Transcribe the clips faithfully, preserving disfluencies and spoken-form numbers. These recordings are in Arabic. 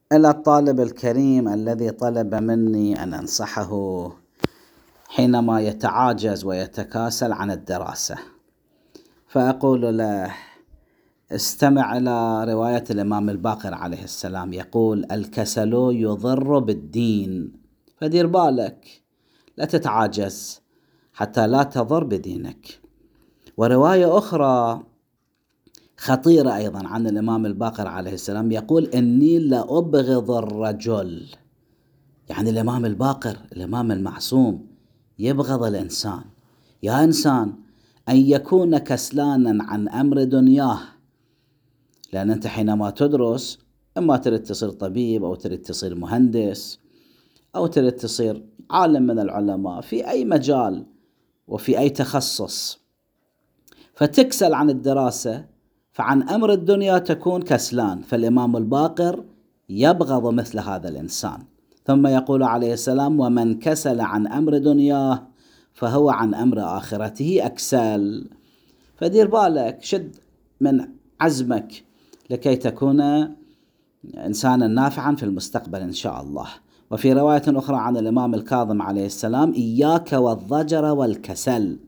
إلى الطالب الكريم الذي طلب مني أن أنصحه حينما يتعاجز ويتكاسل عن الدراسة، فأقول له: استمع إلى رواية الإمام الباقر عليه السلام، يقول: الكسل يضر بالدين، فدير بالك لا تتعاجز حتى لا تضر بدينك. ورواية أخرى خطيرة أيضا عن الإمام الباقر عليه السلام، يقول: إني لأبغض الرجل، يعني الإمام الباقر الإمام المعصوم يبغض الإنسان. يا إنسان، أن يكون كسلانا عن أمر دنياه، لأن أنت حينما تدرس إما تريد تصير طبيب أو تريد تصير مهندس أو تريد تصير عالم من العلماء في أي مجال وفي أي تخصص، فتكسل عن الدراسة، فعن أمر الدنيا تكون كسلان. فالإمام الباقر يبغض مثل هذا الإنسان. ثم يقول عليه السلام: ومن كسل عن أمر دنياه فهو عن أمر آخرته أكسل. فدير بالك، شد من عزمك لكي تكون إنسانا نافعا في المستقبل إن شاء الله. وفي رواية أخرى عن الإمام الكاظم عليه السلام: إياك والضجر والكسل،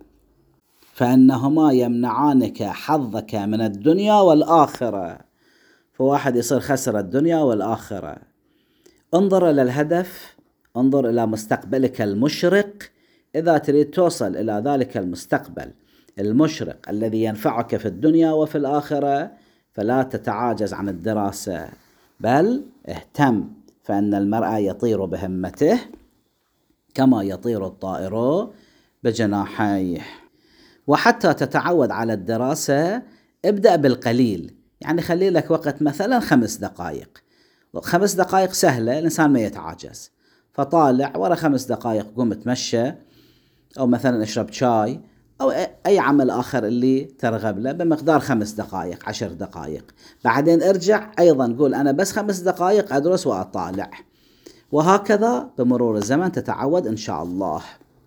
فإنهما يمنعانك حظك من الدنيا والآخرة. فواحد يصير خسر الدنيا والآخرة. انظر إلى الهدف، انظر إلى مستقبلك المشرق. إذا تريد توصل إلى ذلك المستقبل المشرق الذي ينفعك في الدنيا وفي الآخرة، فلا تتعاجز عن الدراسة، بل اهتم، فإن المرء يطير بهمته كما يطير الطائر بجناحيه. وحتى تتعود على الدراسة ابدأ بالقليل، يعني خلي لك وقت مثلا خمس دقائق. خمس دقائق سهلة، الإنسان ما يتعاجز، فطالع ورا خمس دقائق قوم تمشى، أو مثلا اشرب شاي، أو أي عمل آخر اللي ترغب له بمقدار خمس دقائق عشر دقائق. بعدين ارجع أيضا قول: أنا بس خمس دقائق أدرس وأطالع، وهكذا بمرور الزمن تتعود إن شاء الله.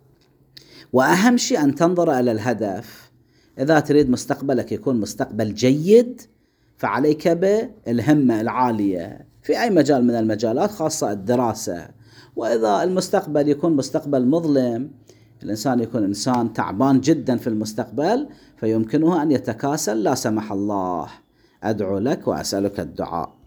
وأهم شيء أن تنظر إلى الهدف. إذا تريد مستقبلك يكون مستقبل جيد، فعليك بالهمة العالية في أي مجال من المجالات، خاصة الدراسة. وإذا المستقبل يكون مستقبل مظلم، الإنسان يكون إنسان تعبان جدا في المستقبل، فيمكنه أن يتكاسل لا سمح الله. أدعو لك وأسألك الدعاء.